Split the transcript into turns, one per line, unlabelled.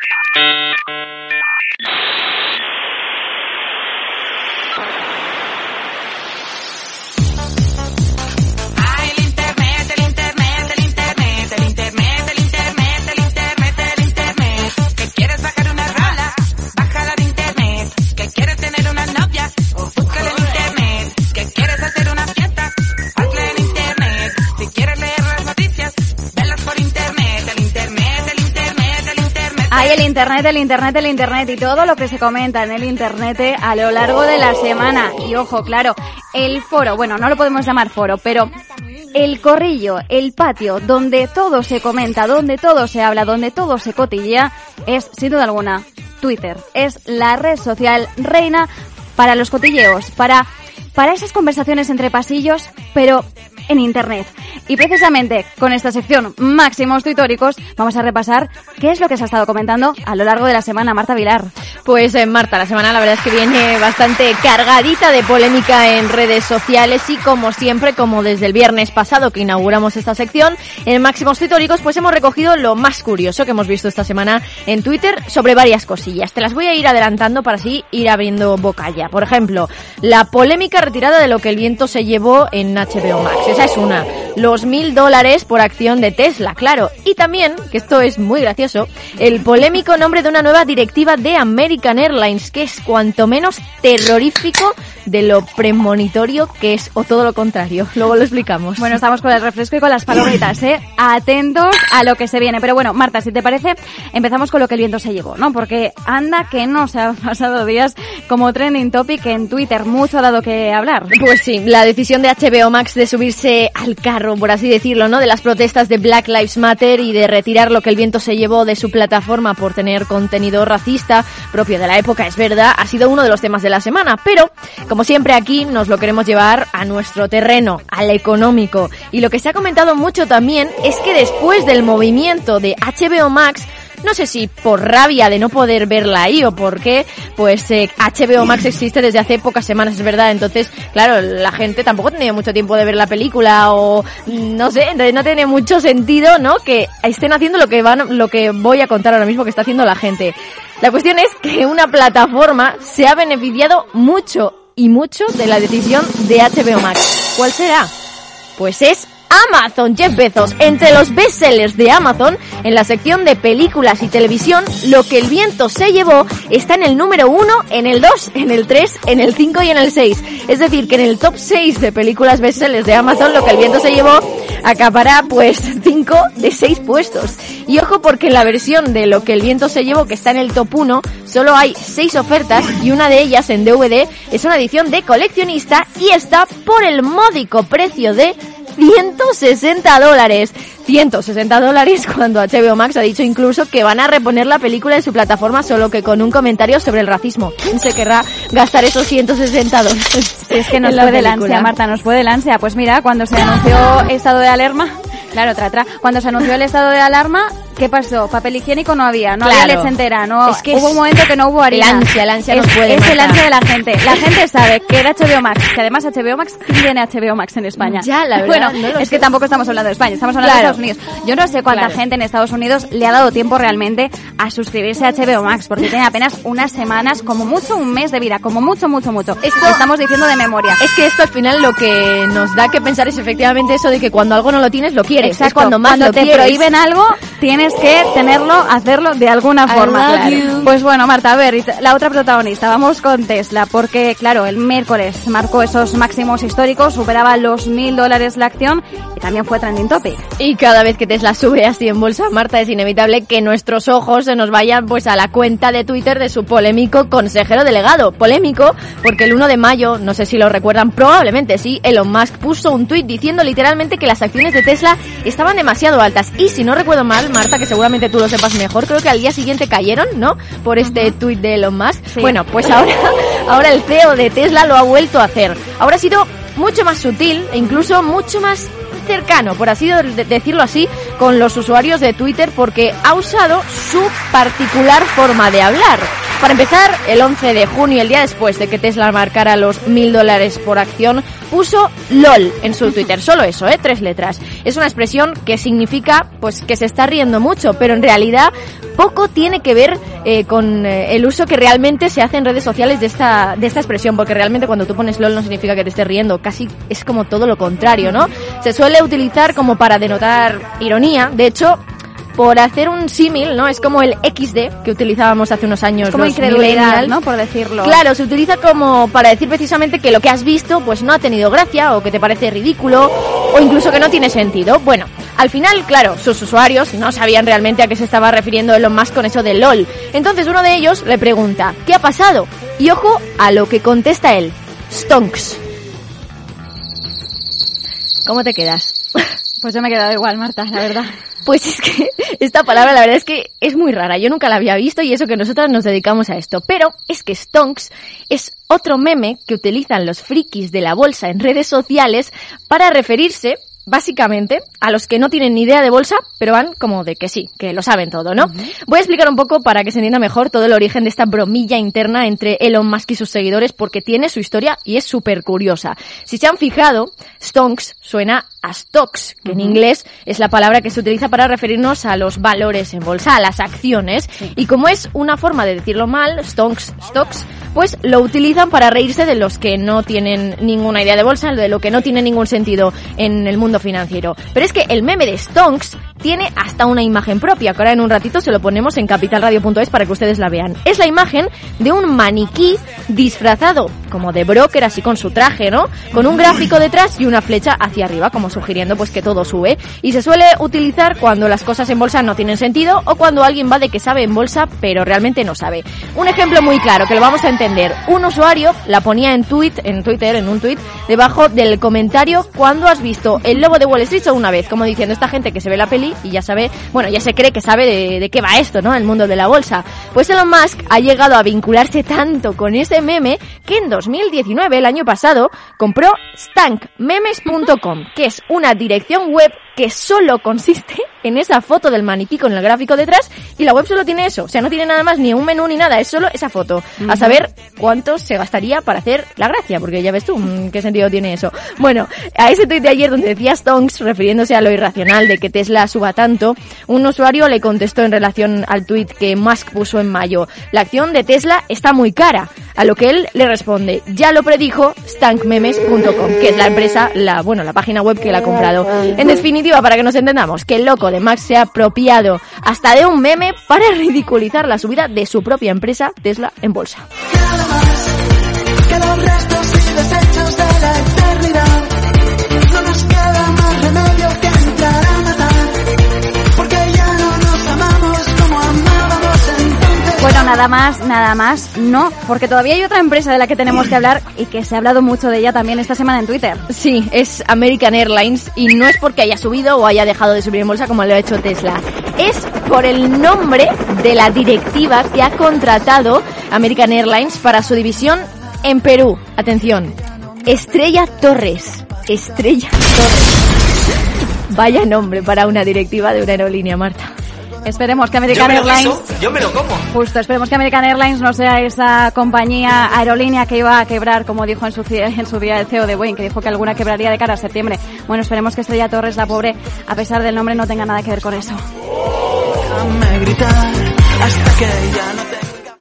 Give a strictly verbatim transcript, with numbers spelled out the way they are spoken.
El internet, el internet, el internet y todo lo que se comenta en el internet a lo largo de la semana. Y ojo, claro, el foro, bueno, no lo podemos llamar foro, pero el corrillo, el patio, donde todo se comenta, donde todo se habla, donde todo se cotillea, es, sin duda alguna, Twitter. Es la red social reina para los cotilleos, para, para esas conversaciones entre pasillos, pero en internet. Y precisamente con esta sección Máximos Tuitóricos vamos a repasar qué es lo que se ha estado comentando a lo largo de la semana. Marta Vilar.
Pues eh, Marta, la semana la verdad es que viene bastante cargadita de polémica en redes sociales y como siempre, como desde el viernes pasado que inauguramos esta sección, en Máximos Tuitóricos pues hemos recogido lo más curioso que hemos visto esta semana en Twitter sobre varias cosillas. Te las voy a ir adelantando para así ir abriendo boca ya. Por ejemplo, la polémica retirada de lo que el viento se llevó en H B O Max. Esa es una. Los mil dólares por acción de Tesla, claro. Y también, que esto es muy gracioso, el polémico nombre de una nueva directiva de American Airlines, que es cuanto menos terrorífico de lo premonitorio que es, o todo lo contrario. Luego lo explicamos.
Bueno, estamos con el refresco y con las palomitas, ¿eh? Atentos a lo que se viene. Pero bueno, Marta, si te parece, empezamos con lo que el viento se llevó, ¿no? Porque anda que no se han pasado días como trending topic en Twitter. Mucho ha dado que hablar.
Pues sí, la decisión de H B O Max de subirse al carro, por así decirlo, ¿no? De las protestas de Black Lives Matter y de retirar lo que el viento se llevó de su plataforma por tener contenido racista propio de la época, es verdad, ha sido uno de los temas de la semana. Pero, como siempre aquí, nos lo queremos llevar a nuestro terreno, al económico. Y lo que se ha comentado mucho también es que después del movimiento de H B O Max, no sé si por rabia de no poder verla ahí o por qué, pues eh, H B O Max existe desde hace pocas semanas, es verdad. Entonces, claro, la gente tampoco tenía mucho tiempo de ver la película o no sé, entonces no tiene mucho sentido, ¿no? Que estén haciendo lo que van, lo que voy a contar ahora mismo que está haciendo la gente. La cuestión es que una plataforma se ha beneficiado mucho y mucho de la decisión de H B O Max. ¿Cuál será? Pues es Amazon. Jeff Bezos, entre los bestsellers de Amazon, en la sección de películas y televisión, Lo que el viento se llevó está en el número uno, en el dos, en el tres, en el cinco y en el seis. Es decir, que en el top seis de películas bestsellers de Amazon, Lo que el viento se llevó acapará pues cinco de seis puestos. Y ojo, porque en la versión de Lo que el viento se llevó, que está en el top uno, solo hay seis ofertas y una de ellas en D V D es una edición de coleccionista y está por el módico precio de ciento sesenta dólares. ciento sesenta dólares cuando H B O Max ha dicho incluso que van a reponer la película de su plataforma, solo que con un comentario sobre el racismo. ¿Quién se querrá gastar esos ciento sesenta dólares?
Es que nos puede el ansia, Marta, nos puede el ansia. Pues mira, cuando se anunció estado de alarma, claro, tra, tra, cuando se anunció el estado de alarma, ¿qué pasó? Papel higiénico no había, no claro. había leche entera, no,
es que
hubo
es
un momento que no hubo harina.
El ansia, el ansia
es,
nos puede
Es
matar.
el ansia de la gente. La gente sabe que era H B O Max, que además H B O Max tiene H B O Max en España.
Ya, la verdad.
Bueno,
no lo
es
sé.
que tampoco estamos hablando de España, estamos hablando
claro.
de Estados Unidos. Yo no sé cuánta
claro.
gente en Estados Unidos le ha dado tiempo realmente a suscribirse a H B O Max, porque tiene apenas unas semanas, como mucho un mes de vida, como mucho, mucho, mucho.
Esto,
lo estamos diciendo de memoria.
Es que esto al final lo que nos da que pensar es efectivamente eso de que cuando algo no lo tienes, lo quieres.
Exacto.
Es cuando más
cuando
lo
te
quieres.
prohíben algo, tienes que tenerlo, hacerlo de alguna forma. Claro. Pues bueno, Marta, a ver, la otra protagonista, vamos con Tesla, porque claro, el miércoles marcó esos máximos históricos, superaba los mil dólares la acción y también fue trending topic.
Y cada vez que Tesla sube así en bolsa, Marta, es inevitable que nuestros ojos se nos vayan pues a la cuenta de Twitter de su polémico consejero delegado. Polémico porque el uno de mayo, no sé si lo recuerdan, probablemente sí, Elon Musk puso un tuit diciendo literalmente que las acciones de Tesla estaban demasiado altas. Y si no recuerdo mal, Marta, que seguramente tú lo sepas mejor, creo que al día siguiente cayeron, ¿no? Por este uh-huh. tuit de Elon Musk. Sí. Bueno, pues ahora, ahora el C E O de Tesla lo ha vuelto a hacer. Ahora ha sido mucho más sutil e incluso mucho más cercano, por así de decirlo así, con los usuarios de Twitter, porque ha usado su particular forma de hablar. Para empezar, el once de junio, el día después de que Tesla marcara los mil dólares por acción, puso LOL en su Twitter. Solo eso, ¿eh? Tres letras. Es una expresión que significa, pues, que se está riendo mucho, pero en realidad poco tiene que ver eh, con eh, el uso que realmente se hace en redes sociales de esta de esta expresión, porque realmente cuando tú pones LOL no significa que te estés riendo, casi es como todo lo contrario, ¿no? Se suele utilizar como para denotar ironía. De hecho, por hacer un símil, ¿no? Es como el equis de que utilizábamos hace unos años.
Como incredulidad, ¿no? Por decirlo.
Claro, se utiliza como para decir precisamente que lo que has visto pues no ha tenido gracia o que te parece ridículo o incluso que no tiene sentido. Bueno, al final, claro, sus usuarios no sabían realmente a qué se estaba refiriendo Elon Musk con eso de LOL. Entonces uno de ellos le pregunta, ¿qué ha pasado? Y ojo a lo que contesta él, stonks. ¿Cómo te quedas?
Pues yo me he quedado igual, Marta, la verdad.
Pues es que esta palabra la verdad es que es muy rara, yo nunca la había visto y eso que nosotras nos dedicamos a esto, pero es que stonks es otro meme que utilizan los frikis de la bolsa en redes sociales para referirse básicamente a los que no tienen ni idea de bolsa, pero van como de que sí, que lo saben todo, ¿no? Uh-huh. Voy a explicar un poco para que se entienda mejor todo el origen de esta bromilla interna entre Elon Musk y sus seguidores, porque tiene su historia y es súper curiosa. Si se han fijado, stonks suena a stocks, que uh-huh. en inglés es la palabra que se utiliza para referirnos a los valores en bolsa, a las acciones, sí. Y como es una forma de decirlo mal, stonks, stocks, pues lo utilizan para reírse de los que no tienen ninguna idea de bolsa, de lo que no tiene ningún sentido en el mundo financiero. Pero es que el meme de stonks tiene hasta una imagen propia, que ahora en un ratito se lo ponemos en capital radio punto es para que ustedes la vean. Es la imagen de un maniquí disfrazado como de broker, así con su traje, ¿no? Con un gráfico detrás y una flecha hacia arriba, como sugiriendo pues que todo sube. Y se suele utilizar cuando las cosas en bolsa no tienen sentido o cuando alguien va de que sabe en bolsa pero realmente no sabe. Un ejemplo muy claro que lo vamos a entender. Un usuario la ponía en tweet, en Twitter, en un tweet, debajo del comentario: ¿cuándo has visto el lobo de Wall Street? Solo una vez, como diciendo esta gente que se ve la peli y ya sabe, bueno, ya se cree que sabe de, de qué va esto, ¿no? El mundo de la bolsa. Pues Elon Musk ha llegado a vincularse tanto con ese meme que en dos mil diecinueve, el año pasado, compró stank memes punto com, que es una dirección web que solo consiste en esa foto del maniquí con el gráfico detrás, y la web solo tiene eso, o sea, no tiene nada más, ni un menú ni nada, es solo esa foto. Uh-huh. A saber cuánto se gastaría para hacer la gracia, porque ya ves tú, ¿qué sentido tiene eso? Bueno, a ese tuit de ayer donde decía stonks, refiriéndose a lo irracional de que Tesla suba tanto, un usuario le contestó en relación al tuit que Musk puso en mayo: la acción de Tesla está muy cara. A lo que él le responde: ya lo predijo stank memes punto com, que es la empresa, la bueno, la página web que la ha comprado. En definitiva, para que nos entendamos, que el loco de Musk se ha apropiado hasta de un meme para ridiculizar la subida de su propia empresa, Tesla, en bolsa.
Nada más que los restos y desechos de la eternidad. No nos queda más remedio que entrar a matar, porque ya no nos amamos como amábamos entonces.
Bueno, nada más, nada más, no, porque todavía hay otra empresa de la que tenemos que hablar y que se ha hablado mucho de ella también esta semana en Twitter.
Sí, es American Airlines, y no es porque haya subido o haya dejado de subir en bolsa como lo ha hecho Tesla. Es por el nombre de la directiva que ha contratado American Airlines para su división en Perú. Atención, Estrella Torres. Estrella Torres. Vaya nombre para una directiva de una aerolínea, Marta.
Esperemos que American Airlines...
Quiso, yo me lo como.
Justo, esperemos que American Airlines no sea esa compañía aerolínea que iba a quebrar, como dijo en su, en su día el C E O de Boeing, que dijo que alguna quebraría de cara a septiembre. Bueno, esperemos que Estrella Torres, la pobre, a pesar del nombre, no tenga nada que ver con eso.
Déjame gritar hasta que ya no...